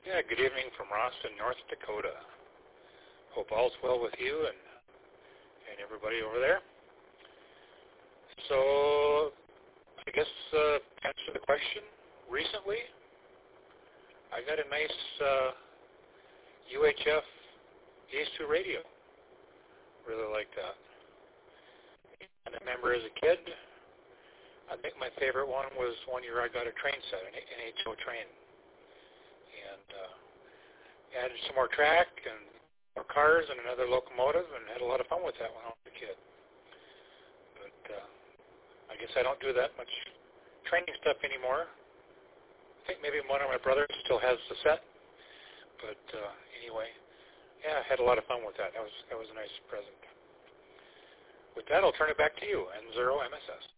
Yeah, good evening from Rawson, North Dakota. Hope all's well with you and everybody over there. So, I guess answer the question. Recently, I got a nice UHF Yaesu radio. Really like that. And I remember as a kid, I think my favorite one was one year I got a train set, an NHO train. And added some more track and more cars and another locomotive and had a lot of fun with that when I was a kid. But I guess I don't do that much training stuff anymore. I think maybe one of my brothers still has the set. But anyway, yeah, I had a lot of fun with that. That was a nice present. With that, I'll turn it back to you, N0MSS.